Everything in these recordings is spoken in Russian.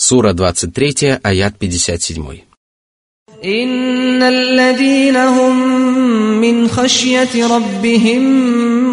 Сура 23, аят 57. «Инналладина хум мин хашьяти раббихим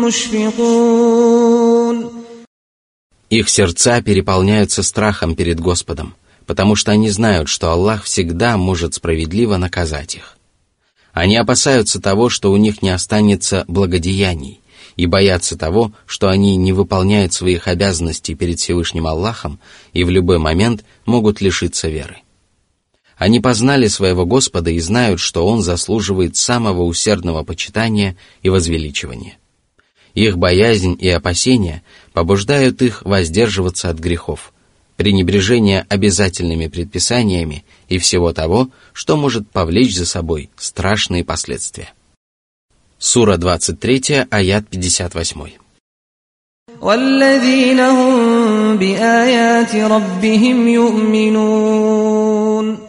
мушфикун». Их сердца переполняются страхом перед Господом, потому что они знают, что Аллах всегда может справедливо наказать их. Они опасаются того, что у них не останется благодеяний, и боятся того, что они не выполняют своих обязанностей перед Всевышним Аллахом и в любой момент могут лишиться веры. Они познали своего Господа и знают, что Он заслуживает самого усердного почитания и возвеличивания. Их боязнь и опасения побуждают их воздерживаться от грехов, пренебрежения обязательными предписаниями и всего того, что может повлечь за собой страшные последствия. Сура 23, аят 58. «Валлазина хум биаяти раббихим ю'минун».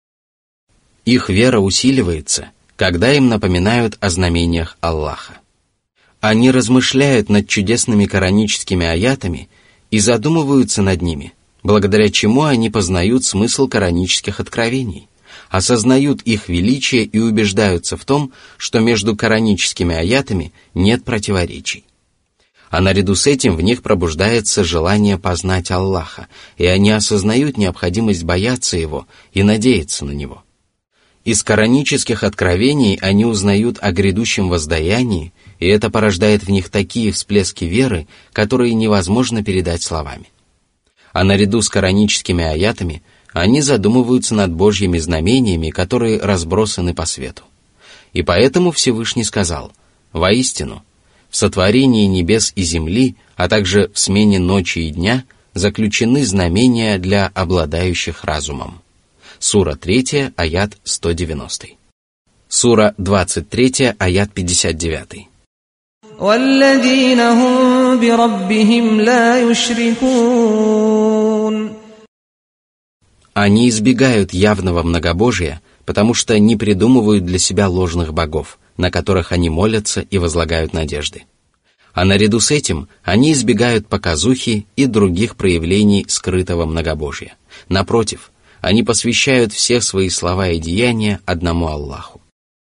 Их вера усиливается, когда им напоминают о знамениях Аллаха. Они размышляют над чудесными кораническими аятами и задумываются над ними, благодаря чему они познают смысл коранических откровений, осознают их величие и убеждаются в том, что между кораническими аятами нет противоречий. А наряду с этим в них пробуждается желание познать Аллаха, и они осознают необходимость бояться Его и надеяться на Него. Из коранических откровений они узнают о грядущем воздаянии, и это порождает в них такие всплески веры, которые невозможно передать словами. А наряду с кораническими аятами они задумываются над Божьими знамениями, которые разбросаны по свету. И поэтому Всевышний сказал: «Воистину, в сотворении небес и земли, а также в смене ночи и дня заключены знамения для обладающих разумом». Сура 3, аят 190. Сура 23, аят 59. «Валлазина хум бираббихим ла юшрикун». Они избегают явного многобожия, потому что не придумывают для себя ложных богов, на которых они молятся и возлагают надежды. А наряду с этим они избегают показухи и других проявлений скрытого многобожия. Напротив, они посвящают все свои слова и деяния одному Аллаху.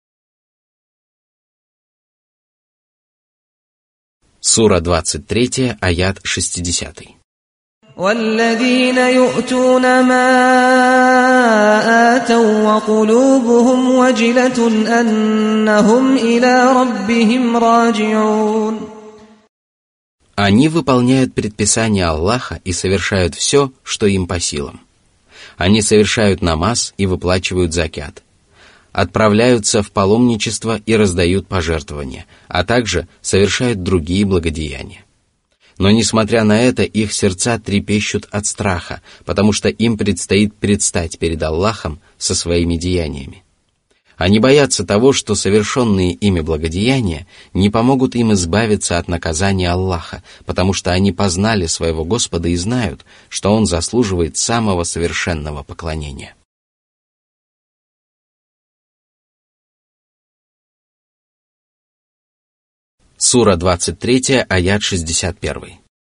Сура 23, аят 60. «Валлазина ю'туна ма атау ва кулубухум ваджилатун аннахум иля раббихим раджиун». Они выполняют предписания Аллаха и совершают все, что им по силам. Они совершают намаз и выплачивают закят, отправляются в паломничество и раздают пожертвования, а также совершают другие благодеяния. Но, несмотря на это, их сердца трепещут от страха, потому что им предстоит предстать перед Аллахом со своими деяниями. Они боятся того, что совершенные ими благодеяния не помогут им избавиться от наказания Аллаха, потому что они познали своего Господа и знают, что Он заслуживает самого совершенного поклонения. Сура 23, аят 61.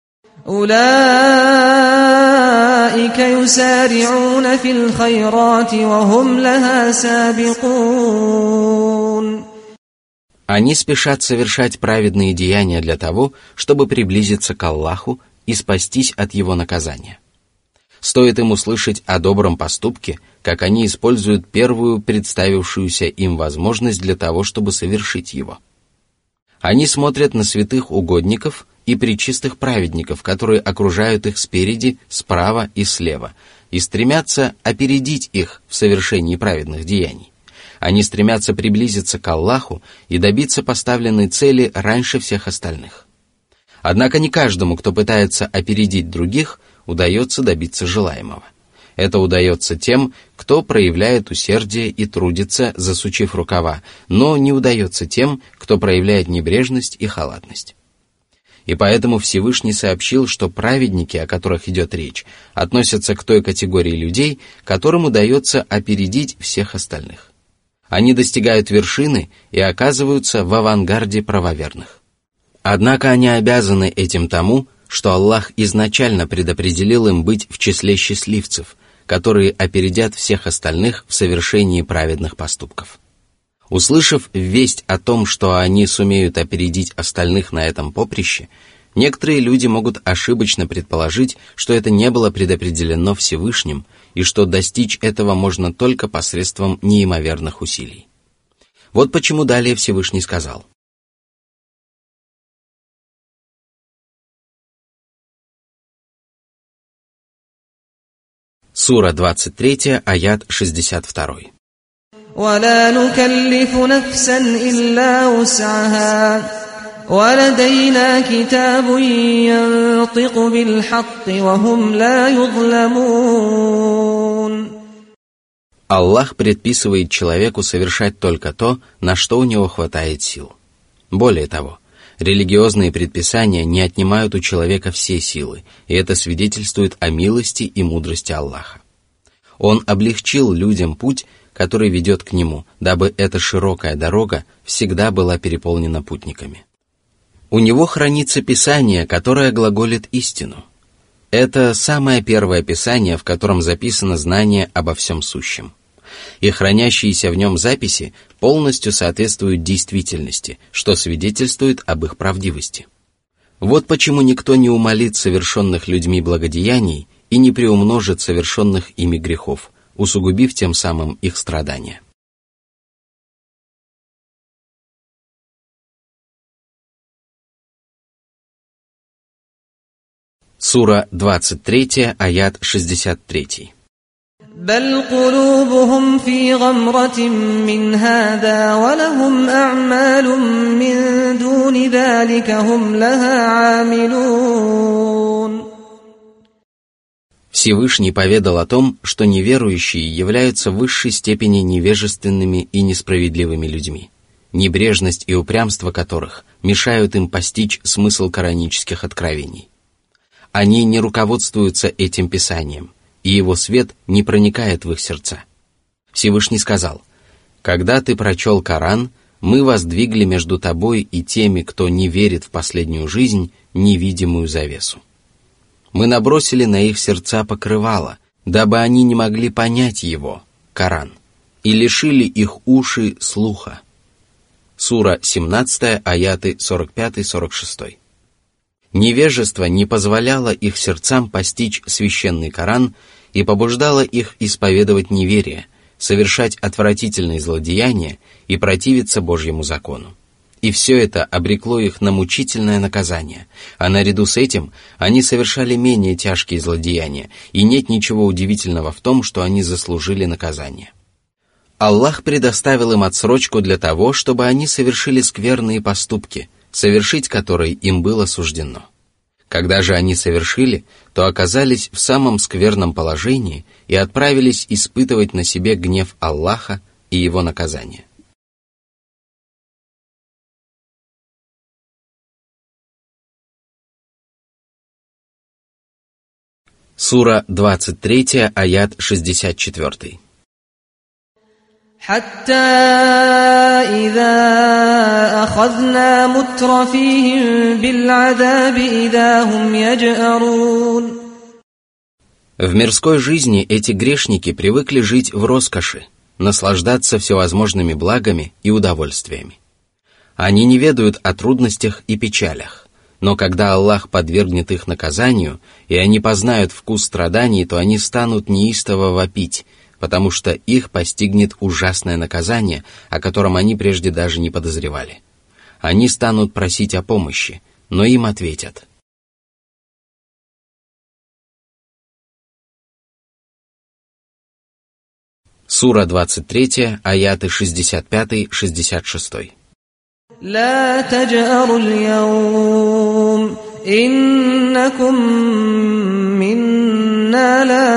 «Улаика юсари'уна фил хайрати ва хум лаха сабикун». Они спешат совершать праведные деяния для того, чтобы приблизиться к Аллаху и спастись от Его наказания. Стоит им услышать о добром поступке, как они используют первую представившуюся им возможность для того, чтобы совершить его. Они смотрят на святых угодников и пречистых праведников, которые окружают их спереди, справа и слева, и стремятся опередить их в совершении праведных деяний. Они стремятся приблизиться к Аллаху и добиться поставленной цели раньше всех остальных. Однако не каждому, кто пытается опередить других, удается добиться желаемого. Это удается тем, кто проявляет усердие и трудится, засучив рукава, но не удается тем, кто проявляет небрежность и халатность. И поэтому Всевышний сообщил, что праведники, о которых идет речь, относятся к той категории людей, которым удается опередить всех остальных. Они достигают вершины и оказываются в авангарде правоверных. Однако они обязаны этим тому, что Аллах изначально предопределил им быть в числе счастливцев, которые опередят всех остальных в совершении праведных поступков. Услышав весть о том, что они сумеют опередить остальных на этом поприще, некоторые люди могут ошибочно предположить, что это не было предопределено Всевышним и что достичь этого можно только посредством неимоверных усилий. Вот почему далее Всевышний сказал: Сура 23, аят 62. ولا نكلف نفسا إلا وسعها ولدينا كتاب ينطق بالحق وهم لا يظلمون. Аллах предписывает человеку совершать только то, на что у него хватает сил. Более того, религиозные предписания не отнимают у человека все силы, и это свидетельствует о милости и мудрости Аллаха. Он облегчил людям путь, который ведет к нему, дабы эта широкая дорога всегда была переполнена путниками. У него хранится Писание, которое глаголит истину. Это самое первое Писание, в котором записано знание обо всем сущем. И хранящиеся в нем записи полностью соответствуют действительности, что свидетельствует об их правдивости. Вот почему никто не умалит совершенных людьми благодеяний и не приумножит совершенных ими грехов, усугубив тем самым их страдания. Сура 23, аят 63. بل قلوبهم في غمرة من هذا ولهم أعمال من دون ذلك هم لها عاملون. Всевышний поведал о том, что неверующие являются в высшей степени невежественными и несправедливыми людьми, небрежность и упрямство которых мешают им постичь смысл коранических откровений. Они не руководствуются этим Писанием, и его свет не проникает в их сердца. Всевышний сказал: «Когда ты прочел Коран, мы воздвигли между тобой и теми, кто не верит в последнюю жизнь, невидимую завесу. Мы набросили на их сердца покрывало, дабы они не могли понять его, Коран, и лишили их уши слуха». Сура 17, аяты 45-46. Невежество не позволяло их сердцам постичь священный Коран и побуждало их исповедовать неверие, совершать отвратительные злодеяния и противиться Божьему закону. И все это обрекло их на мучительное наказание, а наряду с этим они совершали менее тяжкие злодеяния, и нет ничего удивительного в том, что они заслужили наказание. Аллах предоставил им отсрочку для того, чтобы они совершили скверные поступки, совершить которые им было суждено. Когда же они совершили, то оказались в самом скверном положении и отправились испытывать на себе гнев Аллаха и его наказание. Сура 23, аят 64. حتى إذا أخذنا مترفيهم بالعذاب إذا هم يجأرون. В мирской жизни эти грешники привыкли жить в роскоши, наслаждаться всевозможными благами и удовольствиями. Они не ведают о трудностях и печалях, но когда Аллах подвергнет их наказанию, и они познают вкус страданий, то они станут неистово вопить, потому что их постигнет ужасное наказание, о котором они прежде даже не подозревали. Они станут просить о помощи, но им ответят: Сура 23, аяты 65-66. لا تجأروا اليوم إنكم منا لا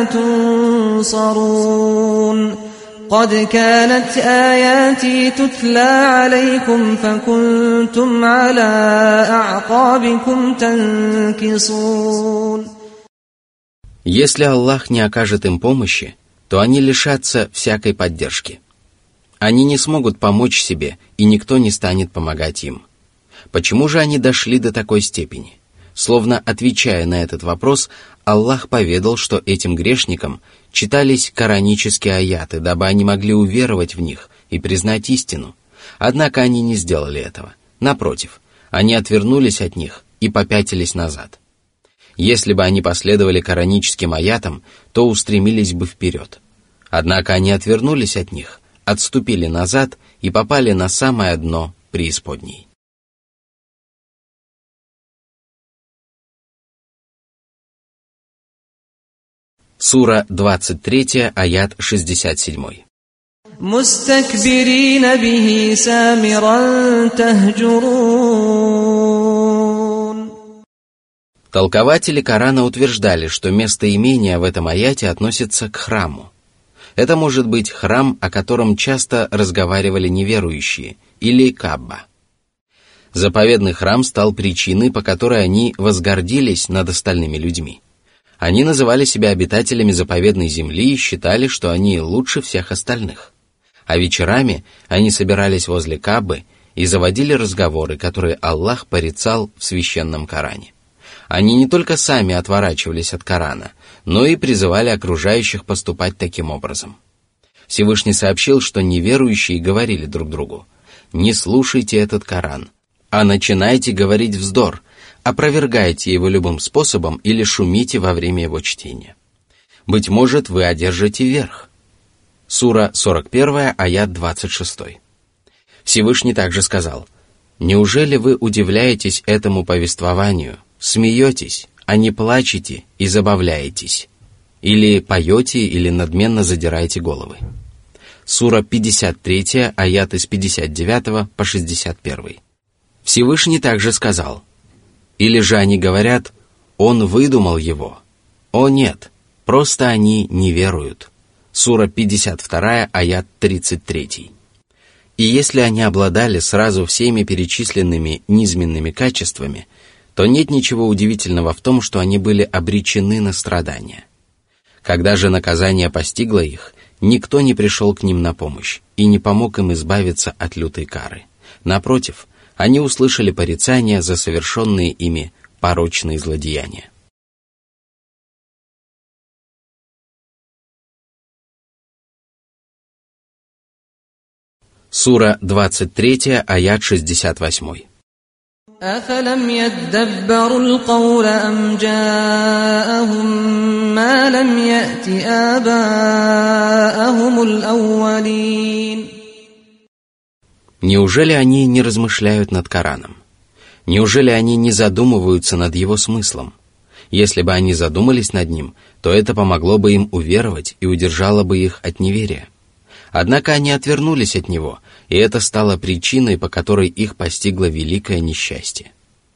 تنصرون قد كانت آياتي تتلى عليكم فكنتم على أعقابكم تنكصون. Если Аллах не окажет им помощи, то они лишатся всякой поддержки. Они не смогут помочь себе, и никто не станет помогать им. Почему же они дошли до такой степени? Словно отвечая на этот вопрос, Аллах поведал, что этим грешникам читались коранические аяты, дабы они могли уверовать в них и признать истину. Однако они не сделали этого. Напротив, они отвернулись от них и попятились назад. Если бы они последовали кораническим аятам, то устремились бы вперед. Однако они отвернулись от них, отступили назад и попали на самое дно преисподней. Сура 23, аят 67. مستكبرين به سامرا تهجرون. Толкователи Корана утверждали, что местоимение в этом аяте относится к храму. Это может быть храм, о котором часто разговаривали неверующие, или Каба. Заповедный храм стал причиной, по которой они возгордились над остальными людьми. Они называли себя обитателями заповедной земли и считали, что они лучше всех остальных. А вечерами они собирались возле Каабы и заводили разговоры, которые Аллах порицал в священном Коране. Они не только сами отворачивались от Корана, но и призывали окружающих поступать таким образом. Всевышний сообщил, что неверующие говорили друг другу: «Не слушайте этот Коран, а начинайте говорить вздор, опровергайте его любым способом или шумите во время его чтения. Быть может, вы одержите верх». Сура 41, аят 26. Всевышний также сказал: «Неужели вы удивляетесь этому повествованию, смеетесь, а не плачете и забавляетесь? Или поете, или надменно задираете головы?» Сура 53, аяты с 59 по 61. Всевышний также сказал: «Или же они говорят: он выдумал его. О нет, просто они не веруют». Сура 52, аят 33. И если они обладали сразу всеми перечисленными низменными качествами, то нет ничего удивительного в том, что они были обречены на страдания. Когда же наказание постигло их, никто не пришел к ним на помощь и не помог им избавиться от лютой кары. Напротив, они услышали порицания за совершенные ими порочные злодеяния. Сура 23, аят 68. أفلم يدبروا القول أم جاءهم ما لم يأت آباءهم الأولين. Неужели они не размышляют над Кораном? Неужели они не задумываются над его смыслом? Если бы они задумались над ним, то это помогло бы им уверовать и удержало бы их от неверия. Однако они отвернулись от него, и это стало причиной, по которой их постигло великое несчастье.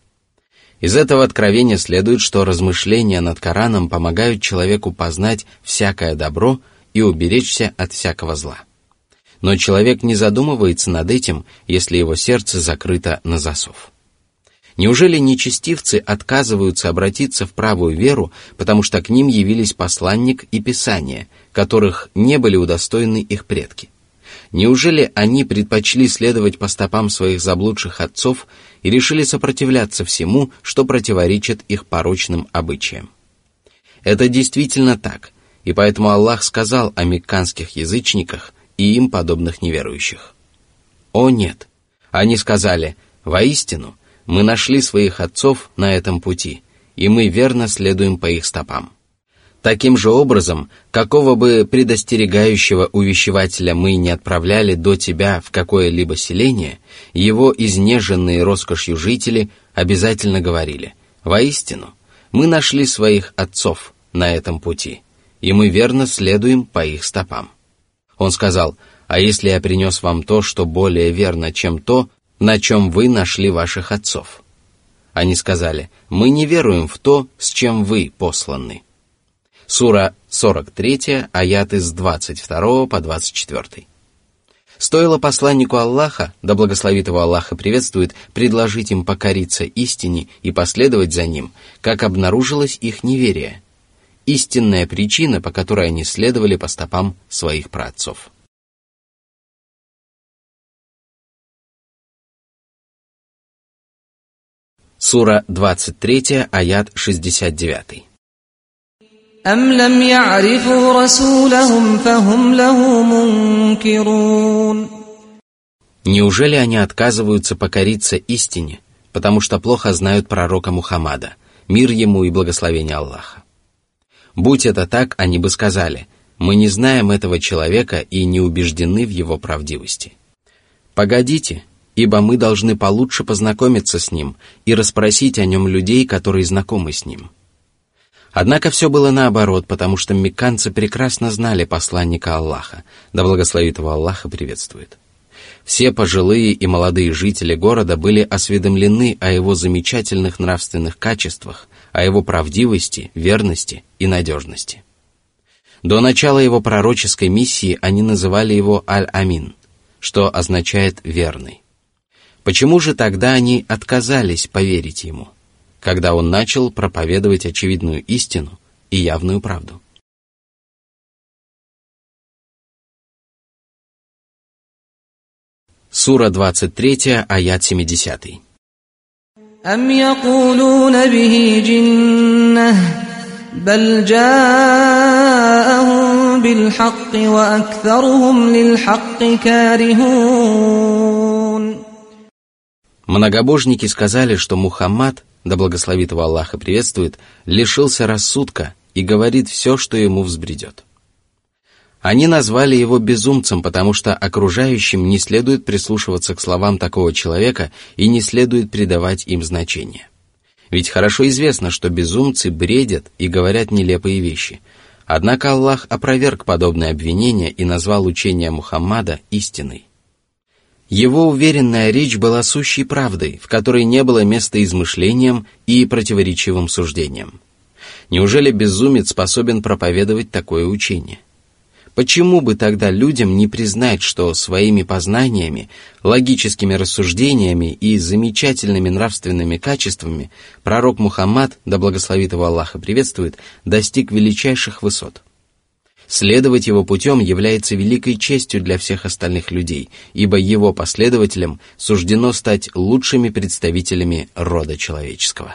Из этого откровения следует, что размышления над Кораном помогают человеку познать всякое добро и уберечься от всякого зла. Но человек не задумывается над этим, если его сердце закрыто на засов. Неужели нечестивцы отказываются обратиться в правую веру, потому что к ним явились посланник и Писание, которых не были удостоены их предки? Неужели они предпочли следовать по стопам своих заблудших отцов и решили сопротивляться всему, что противоречит их порочным обычаям? Это действительно так, и поэтому Аллах сказал о мекканских язычниках и им подобных неверующих: «О нет!» Они сказали: «Воистину, мы нашли своих отцов на этом пути, и мы верно следуем по их стопам». Таким же образом, какого бы предостерегающего увещевателя мы не отправляли до тебя в какое-либо селение, его изнеженные роскошью жители обязательно говорили: «Воистину, мы нашли своих отцов на этом пути, и мы верно следуем по их стопам». Он сказал: «А если я принес вам то, что более верно, чем то, на чем вы нашли ваших отцов?» Они сказали: «Мы не веруем в то, с чем вы посланы». Сура 43, аяты с 22 по 24. Стоило посланнику Аллаха, да благословит его Аллах и приветствует, предложить им покориться истине и последовать за ним, как обнаружилось их неверие, истинная причина, по которой они следовали по стопам своих праотцов. Сура 23, аят 69. أم لم يعرفوا رسولهم فهم له منكرون. Неужели они отказываются покориться истине, потому что плохо знают пророка Мухаммада, мир ему и благословение Аллаха? Будь это так, они бы сказали: мы не знаем этого человека и не убеждены в его правдивости. Погодите, ибо мы должны получше познакомиться с ним и расспросить о нем людей, которые знакомы с ним. Однако все было наоборот, потому что мекканцы прекрасно знали посланника Аллаха, да благословит его Аллах и приветствует. Все пожилые и молодые жители города были осведомлены о его замечательных нравственных качествах, о его правдивости, верности и надежности. До начала его пророческой миссии они называли его Аль-Амин, что означает «верный». Почему же тогда они отказались поверить ему, когда он начал проповедовать очевидную истину и явную правду? Сура 23, аят 70. أم يقولون به جنة بل جاءهم بالحق وأكثرهم للحق كارهون. Многобожники сказали, что Мухаммад, да благословит его Аллах и приветствует, лишился рассудка и говорит все, что ему взбредет. Они назвали его безумцем, потому что окружающим не следует прислушиваться к словам такого человека и не следует придавать им значения. Ведь хорошо известно, что безумцы бредят и говорят нелепые вещи. Однако Аллах опроверг подобное обвинение и назвал учение Мухаммада истиной. Его уверенная речь была сущей правдой, в которой не было места измышлениям и противоречивым суждениям. Неужели безумец способен проповедовать такое учение? Почему бы тогда людям не признать, что своими познаниями, логическими рассуждениями и замечательными нравственными качествами пророк Мухаммад, да благословит его Аллах и приветствует, достиг величайших высот? Следовать его путем является великой честью для всех остальных людей, ибо его последователям суждено стать лучшими представителями рода человеческого.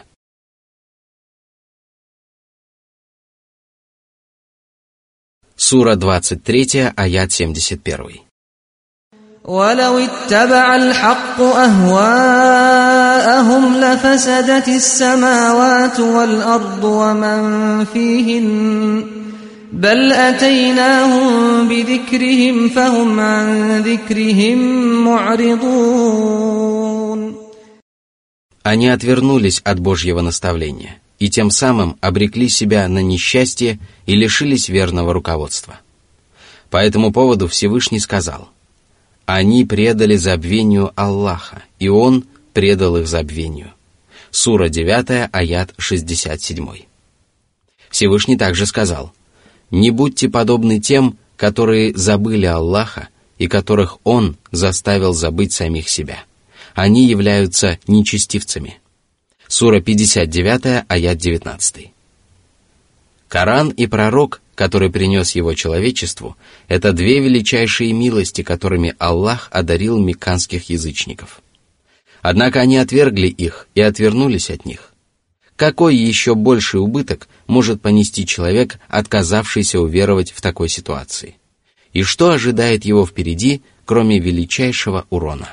Сура 23, аят 71. ولو اتبع الحق أهواءهم لفسدت السماوات والأرض ومن فيهن بل أتيناهم بذكرهم فهم عن ذكرهم معرضون. Они отвернулись от Божьего наставления и тем самым обрекли себя на несчастье и лишились верного руководства. По этому поводу Всевышний сказал: «Они предали забвению Аллаха, и Он предал их забвению». Сура 9, аят 67. Всевышний также сказал: «Не будьте подобны тем, которые забыли Аллаха и которых Он заставил забыть самих себя. Они являются нечестивцами». Сура 59, аят 19. Коран и пророк, который принес его человечеству, это две величайшие милости, которыми Аллах одарил мекканских язычников. Однако они отвергли их и отвернулись от них. Какой еще больший убыток может понести человек, отказавшийся уверовать в такой ситуации? И что ожидает его впереди, кроме величайшего урона?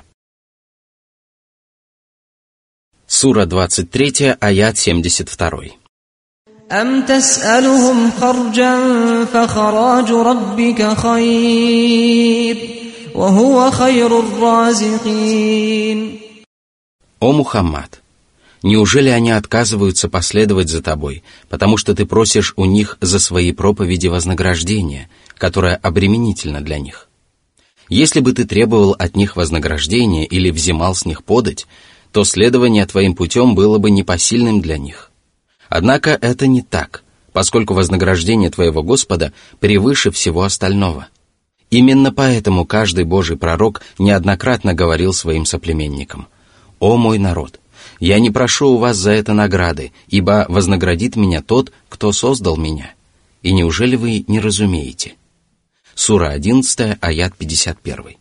Сура 23, аят 72. أم تسألهم خرجا فخراج ربك خير وهو خير الرازقين. О Мухаммад! Неужели они отказываются последовать за тобой, потому что ты просишь у них за свои проповеди вознаграждение, которое обременительно для них? Если бы ты требовал от них вознаграждения или взимал с них подать, то следование твоим путем было бы непосильным для них. Однако это не так, поскольку вознаграждение твоего Господа превыше всего остального. Именно поэтому каждый Божий пророк неоднократно говорил своим соплеменникам: «О мой народ, я не прошу у вас за это награды, ибо вознаградит меня тот, кто создал меня. И неужели вы не разумеете?» Сура 11, аят 51.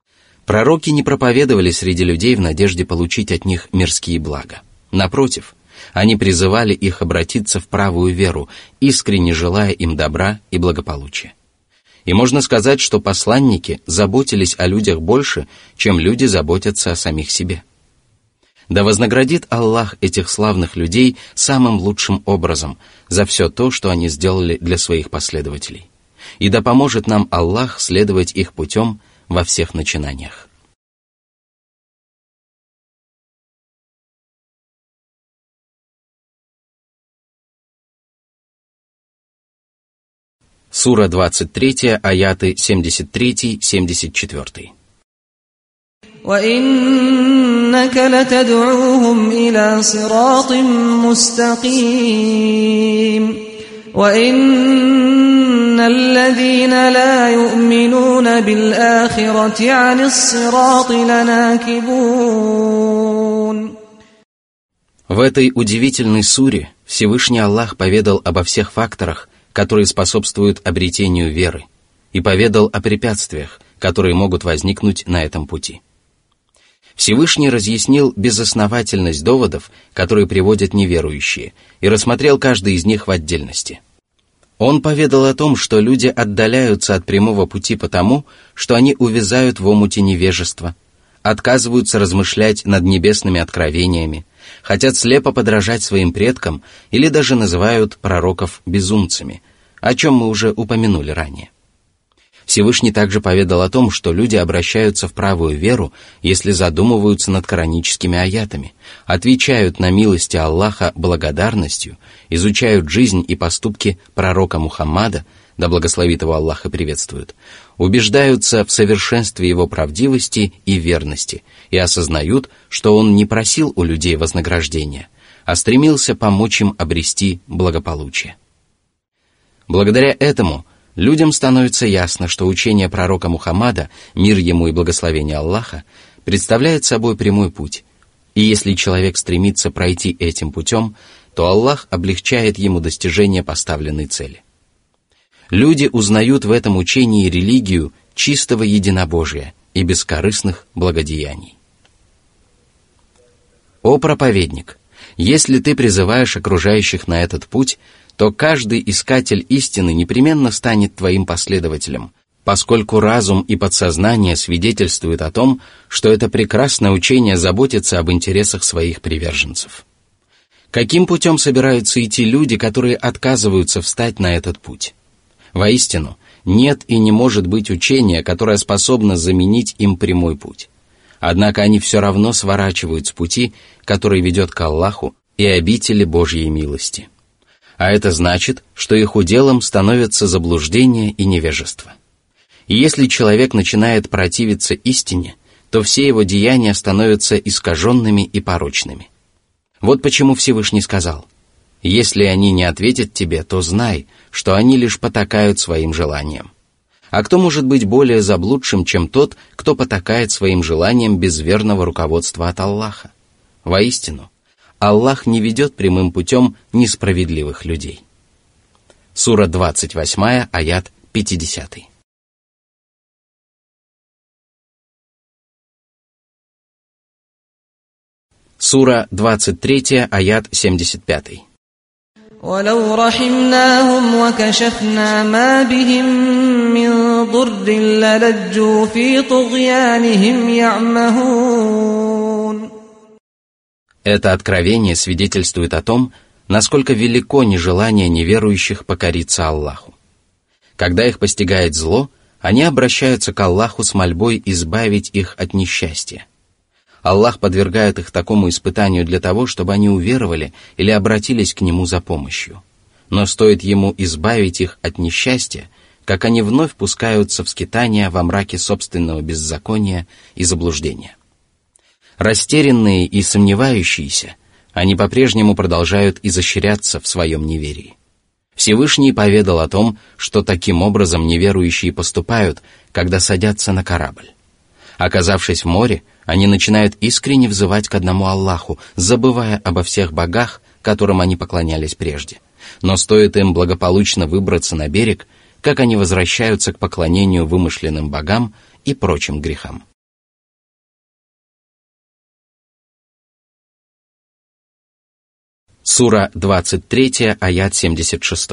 Пророки не проповедовали среди людей в надежде получить от них мирские блага. Напротив, Они призывали их обратиться в правую веру, искренне желая им добра и благополучия. И можно сказать, что посланники заботились о людях больше, чем люди заботятся о самих себе. Да вознаградит Аллах этих славных людей самым лучшим образом за все то, что они сделали для своих последователей. И да поможет нам Аллах следовать их путем во всех начинаниях. Сура 23, аяты 73-74. وَإِنَّكَ لَتَدْعُوهُمْ إِلَى صِرَاطٍ مُسْتَقِيمٍ وَإِنَّ الَّذِينَ لَا يُؤْمِنُونَ بِالْآخِرَةِ عَنِ الصِّرَاطِ لَنَاكِبُونَ. В этой удивительной суре Всевышний Аллах поведал обо всех факторах, которые способствуют обретению веры, и поведал о препятствиях, которые могут возникнуть на этом пути. Всевышний разъяснил безосновательность доводов, которые приводят неверующие, и рассмотрел каждый из них в отдельности. Он поведал о том, что люди отдаляются от прямого пути потому, что они увязают в омуте невежества, отказываются размышлять над небесными откровениями, хотят слепо подражать своим предкам или даже называют пророков безумцами, о чем мы уже упомянули ранее. Всевышний также поведал о том, что люди обращаются в правую веру, если задумываются над кораническими аятами, отвечают на милости Аллаха благодарностью, изучают жизнь и поступки пророка Мухаммада, да благословит его Аллах и приветствует, убеждаются в совершенстве его правдивости и верности и осознают, что он не просил у людей вознаграждения, а стремился помочь им обрести благополучие. Благодаря этому людям становится ясно, что учение пророка Мухаммада, мир ему и благословение Аллаха, представляет собой прямой путь, и если человек стремится пройти этим путем, то Аллах облегчает ему достижение поставленной цели. Люди узнают в этом учении религию чистого единобожия и бескорыстных благодеяний. О проповедник! Если ты призываешь окружающих на этот путь, то каждый искатель истины непременно станет твоим последователем, поскольку разум и подсознание свидетельствуют о том, что это прекрасное учение заботится об интересах своих приверженцев. Каким путем собираются идти люди, которые отказываются встать на этот путь? Воистину, нет и не может быть учения, которое способно заменить им прямой путь. Однако они все равно сворачивают с пути, который ведет к Аллаху и обители Божьей милости. А это значит, что их уделом становятся заблуждение и невежество. И если человек начинает противиться истине, то все его деяния становятся искаженными и порочными. Вот почему Всевышний сказал: «Если они не ответят тебе, то знай, что они лишь потакают своим желаниям. А кто может быть более заблудшим, чем тот, кто потакает своим желаниям без верного руководства от Аллаха? Воистину, Аллах не ведет прямым путем несправедливых людей». Сура 28, аят 50. Сура 23, аят 75. وَلَوْ رَحِمْنَاهُمْ وَكَشَفْنَا مَا بِهِمْ مِنْ ضُرٍّ لَلَجُّوا فِي طُغْيَانِهِمْ يَعْمَهُونَ. Это откровение свидетельствует о том, насколько велико нежелание неверующих покориться Аллаху. Когда их постигает зло, они обращаются к Аллаху с мольбой избавить их от несчастья. Аллах подвергает их такому испытанию для того, чтобы они уверовали или обратились к Нему за помощью. Но стоит Ему избавить их от несчастья, как они вновь пускаются в скитания во мраке собственного беззакония и заблуждения. Растерянные и сомневающиеся, они по-прежнему продолжают изощряться в своем неверии. Всевышний поведал о том, что таким образом неверующие поступают, когда садятся на корабль. Оказавшись в море, они начинают искренне взывать к одному Аллаху, забывая обо всех богах, которым они поклонялись прежде. Но стоит им благополучно выбраться на берег, как они возвращаются к поклонению вымышленным богам и прочим грехам. Сура 23, аят 76.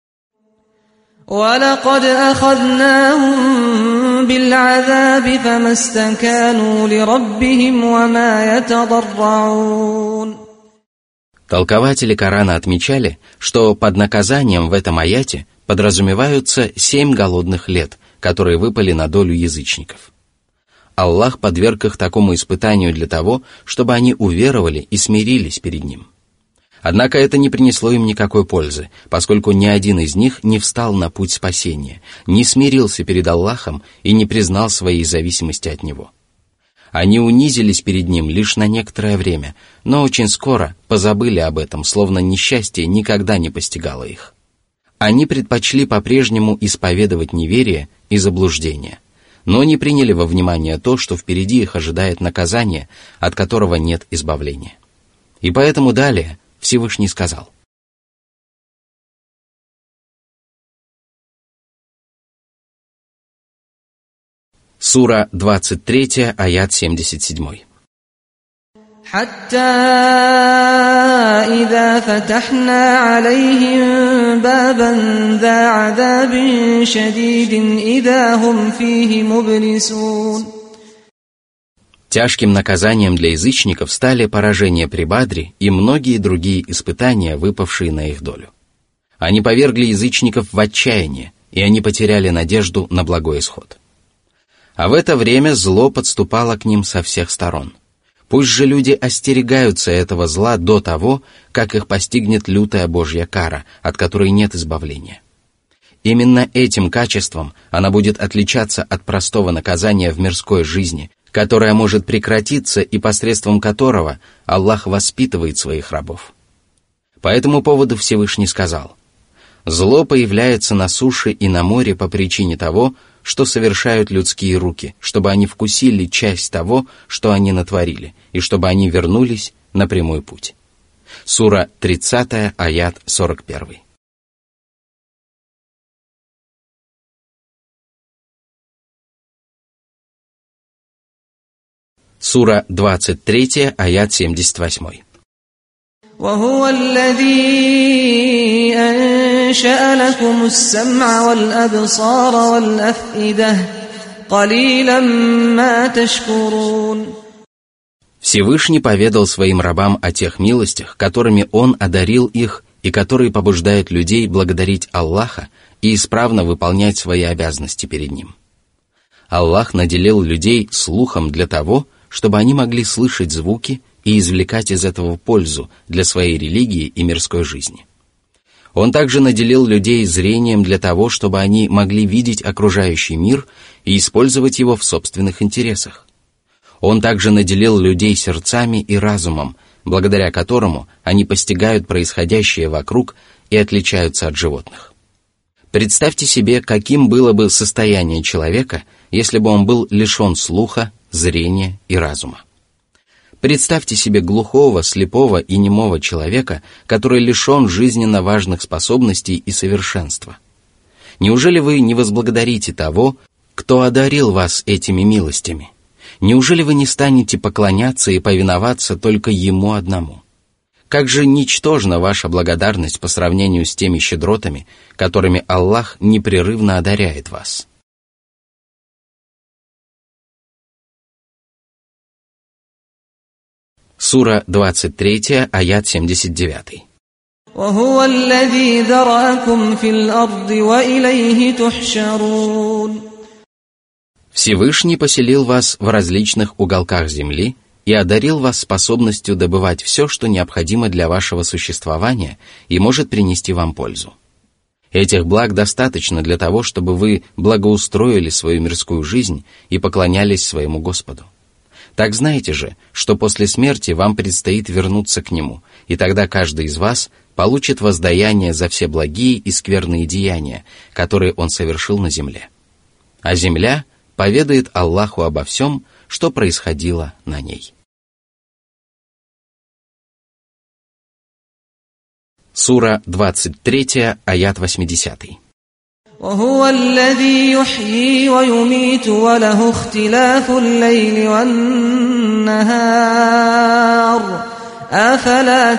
وَلَقَدْ أَخَذْنَاهُمْ بِالْعَذَابِ فَمَا اسْتَكَانُوا لِرَبِّهِمْ وَمَا يَتَضَرَّعُونَ. Толкователи Корана отмечали, что под наказанием в этом аяте подразумеваются 7 голодных лет, которые выпали на долю язычников. Аллах подверг их такому испытанию для того, чтобы они уверовали и смирились перед Ним. Однако это не принесло им никакой пользы, поскольку ни один из них не встал на путь спасения, не смирился перед Аллахом и не признал своей зависимости от Него. Они унизились перед Ним лишь на некоторое время, но очень скоро позабыли об этом, словно несчастье никогда не постигало их. Они предпочли по-прежнему исповедовать неверие и заблуждение, но не приняли во внимание то, что впереди их ожидает наказание, от которого нет избавления. И поэтому далее Всевышний сказал: Сура 23, аят 77. حتى إذا فتحنا عليهم بابا ذا عذاب شديد إذا هم فيه مبلسون. Тяжким наказанием для язычников стали поражение при Бадре и многие другие испытания, выпавшие на их долю. Они повергли язычников в отчаяние, и они потеряли надежду на благой исход. А в это время зло подступало к ним со всех сторон. Пусть же люди остерегаются этого зла до того, как их постигнет лютая Божья кара, от которой нет избавления. Именно этим качеством она будет отличаться от простого наказания в мирской жизни, которое может прекратиться и посредством которого Аллах воспитывает своих рабов. По этому поводу Всевышний сказал: «Зло появляется на суше и на море по причине того, что совершают людские руки, чтобы они вкусили часть того, что они натворили, и чтобы они вернулись на прямой путь». Сура 30, аят 41. Сура 23, аят 78. وهو الذي أنشأ لكم السمع والأبصار والأفئدة قليلا ما تشكرون. Всевышний поведал своим рабам о тех милостях, которыми Он одарил их и которые побуждают людей благодарить Аллаха и исправно выполнять свои обязанности перед Ним. Аллах наделил людей слухом для того, чтобы они могли слышать звуки и извлекать из этого пользу для своей религии и мирской жизни. Он также наделил людей зрением для того, чтобы они могли видеть окружающий мир и использовать его в собственных интересах. Он также наделил людей сердцами и разумом, благодаря которому они постигают происходящее вокруг и отличаются от животных. Представьте себе, каким было бы состояние человека, если бы он был лишен слуха, зрения и разума. Представьте себе глухого, слепого и немого человека, который лишен жизненно важных способностей и совершенства. Неужели вы не возблагодарите того, кто одарил вас этими милостями? Неужели вы не станете поклоняться и повиноваться только Ему одному? Как же ничтожна ваша благодарность по сравнению с теми щедротами, которыми Аллах непрерывно одаряет вас. Сура 23, аят 79. وهو الذي ذرأكم في الأرض وإليه تحشرون. Всевышний поселил вас в различных уголках земли и одарил вас способностью добывать все, что необходимо для вашего существования и может принести вам пользу. Этих благ достаточно для того, чтобы вы благоустроили свою мирскую жизнь и поклонялись своему Господу. Так знаете же, что после смерти вам предстоит вернуться к Нему, и тогда каждый из вас получит воздаяние за все благие и скверные деяния, которые он совершил на земле. А земля поведает Аллаху обо всем, что происходило на ней. Сура 23, аят 80. وهو الذي يحيي ويميت وله اختلاف الليل والنهار أفلا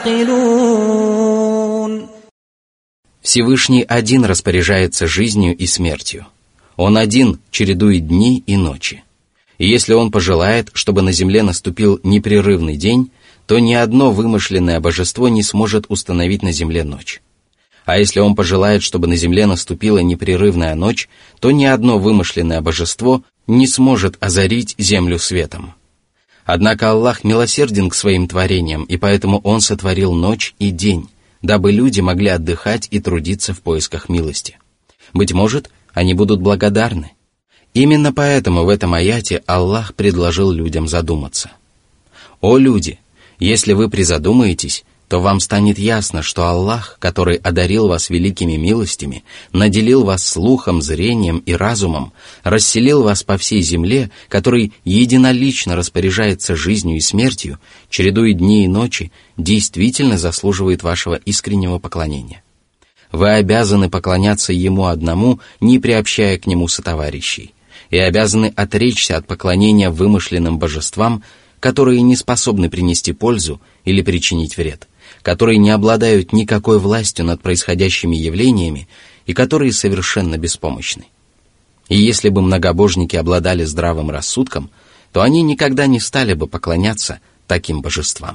تعقلون. Всевышний один распоряжается жизнью и смертью. Он один чередует дни и ночи. И если Он пожелает, чтобы на земле наступил непрерывный день, то ни одно вымышленное божество не сможет установить на земле ночь. А если Он пожелает, чтобы на земле наступила непрерывная ночь, то ни одно вымышленное божество не сможет озарить землю светом. Однако Аллах милосерден к своим творениям, и поэтому Он сотворил ночь и день, дабы люди могли отдыхать и трудиться в поисках милости. Быть может, они будут благодарны. Именно поэтому в этом аяте Аллах предложил людям задуматься. «О люди, если вы призадумаетесь, то вам станет ясно, что Аллах, который одарил вас великими милостями, наделил вас слухом, зрением и разумом, расселил вас по всей земле, который единолично распоряжается жизнью и смертью, чередуя дни и ночи, действительно заслуживает вашего искреннего поклонения. Вы обязаны поклоняться Ему одному, не приобщая к Нему сотоварищей, и обязаны отречься от поклонения вымышленным божествам, которые не способны принести пользу или причинить вред, которые не обладают никакой властью над происходящими явлениями и которые совершенно беспомощны. И если бы многобожники обладали здравым рассудком, то они никогда не стали бы поклоняться таким божествам.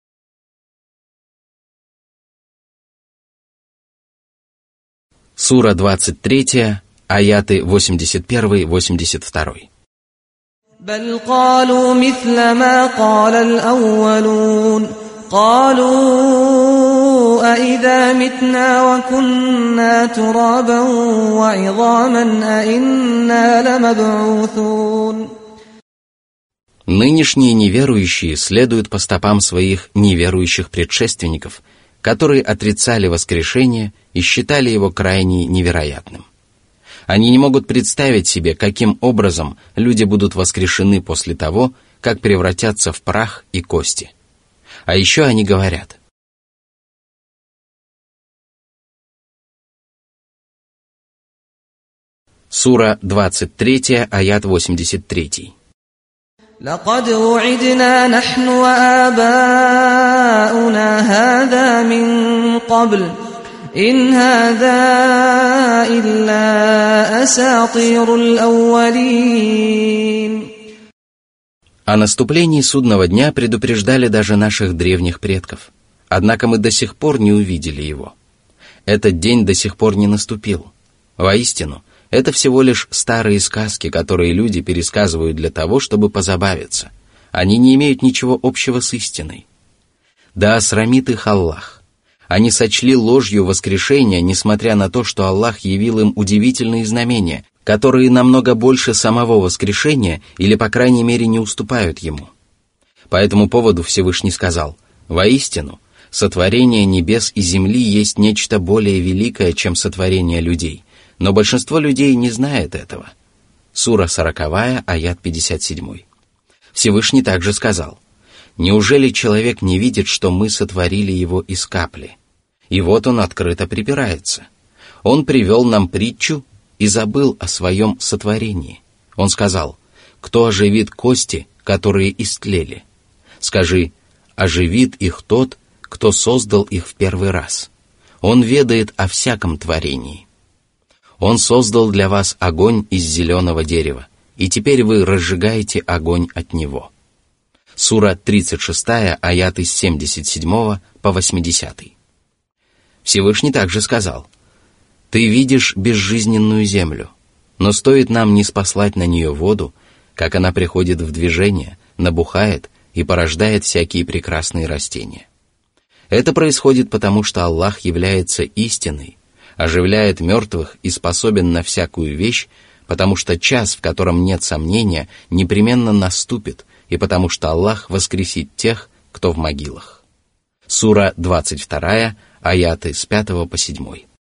Сура 23, аяты 81-82. بل قالوا مثل ما قال الأولون قالوا أإذا متنا وكنا ترابا وعظاما أإنا لمبعوثون. Нынешние неверующие следуют по стопам своих неверующих предшественников, которые отрицали воскрешение и считали его крайне невероятным. Они не могут представить себе, каким образом люди будут воскрешены после того, как превратятся в прах и кости. А еще они говорят: Сура 23, аят 83. لقد وعدنا نحن وآباؤنا هذا من قبل إن هذا إلا أساطير الأولين. О наступлении судного дня предупреждали даже наших древних предков, однако мы до сих пор не увидели его. Этот день до сих пор не наступил. Воистину, это всего лишь старые сказки, которые люди пересказывают для того, чтобы позабавиться. Они не имеют ничего общего с истиной. Да осрамит их Аллах. Они сочли ложью воскрешения, несмотря на то, что Аллах явил им удивительные знамения, которые намного больше самого воскрешения или, по крайней мере, не уступают ему. По этому поводу Всевышний сказал: «Воистину, сотворение небес и земли есть нечто более великое, чем сотворение людей, но большинство людей не знает этого». Сура 40, аят 57. Всевышний также сказал: «Неужели человек не видит, что мы сотворили его из капли? И вот он открыто припирается. Он привел нам притчу и забыл о своем сотворении. Он сказал: кто оживит кости, которые истлели? Скажи: оживит их тот, кто создал их в первый раз. Он ведает о всяком творении. Он создал для вас огонь из зеленого дерева, и теперь вы разжигаете огонь от него». Сура 36, аяты с 77 по 80. Всевышний также сказал: «Ты видишь безжизненную землю, но стоит нам ниспослать на нее воду, как она приходит в движение, набухает и порождает всякие прекрасные растения. Это происходит потому, что Аллах является истиной, оживляет мертвых и способен на всякую вещь, потому что час, в котором нет сомнения, непременно наступит, и потому что Аллах воскресит тех, кто в могилах». Сура 22, аяты с 5 по 7.